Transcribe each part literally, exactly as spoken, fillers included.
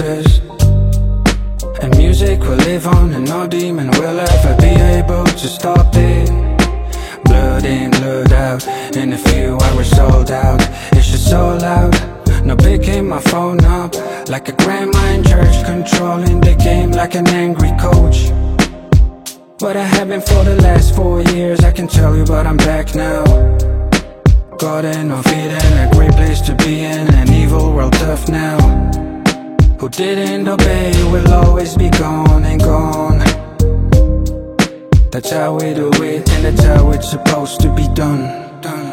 interest. And music will live on, and no demon will ever be able to stop it. Blood in, blood out, in a few hours sold out. It's just so loud, no picking my phone up. Like a grandma in church, controlling the game like an angry coach. What I have been for the last four years, I can tell you, but I'm back now. Garden of Eden, a great place to be in, an evil world tough now. Who didn't obey will always be gone and gone. That's how we do it, and that's how it's supposed to be done, done.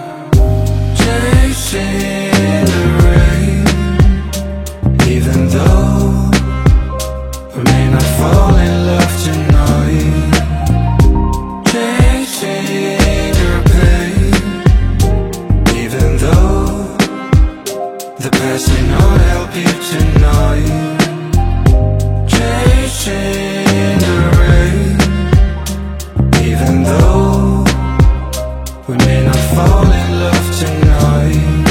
Chasing the rain, even though we may not fall in love tonight. Chasing your pain, even though the past may not help you tonight. Chasing the rain, even though we may not fall in love tonight.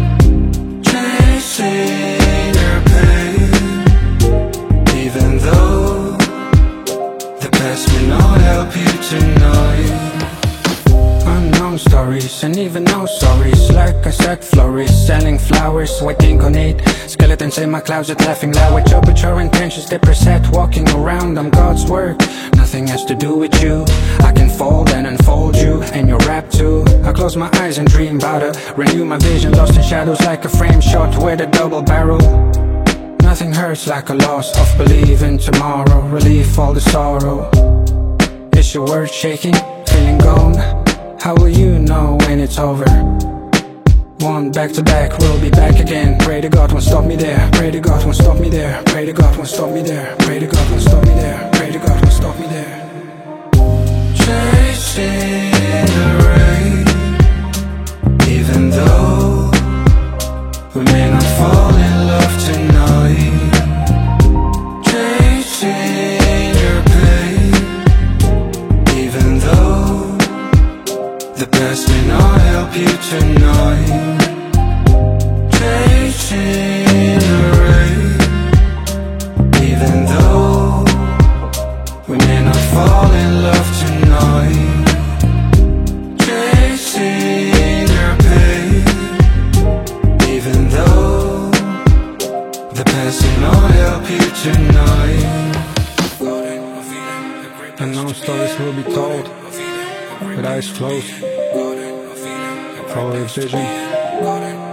Chasing your pain, even though the past may not help you tonight. Unknown stories and even no sorries, like I said, florists selling flowers, waiting on it. Skeletons in my closet laughing loud with your but your intentions. They preset walking around, I'm God's work. Nothing has to do with you. I can fold and unfold you, and your rap too. I close my eyes and dream about it. Renew my vision, lost in shadows like a frame shot with a double barrel. Nothing hurts like a loss of belief in tomorrow. Relief all the sorrow. Is your word shaking? Feeling gone? How will you know when it's over? One back to back, we'll be back again. Pray to God won't stop me there. Pray to God won't stop me there. Pray to God won't stop me there. Pray to God won't stop me there. Pray to God won't stop me there. Chasing the rain, even though we may not fall in love tonight. Chasing your pain, even though the past may not help you tonight. Chasing the rain, even though we may not fall in love tonight. Chasing your pain, even though the past may not help you tonight. Unknown stories will be told with eyes closed. Follow your vision.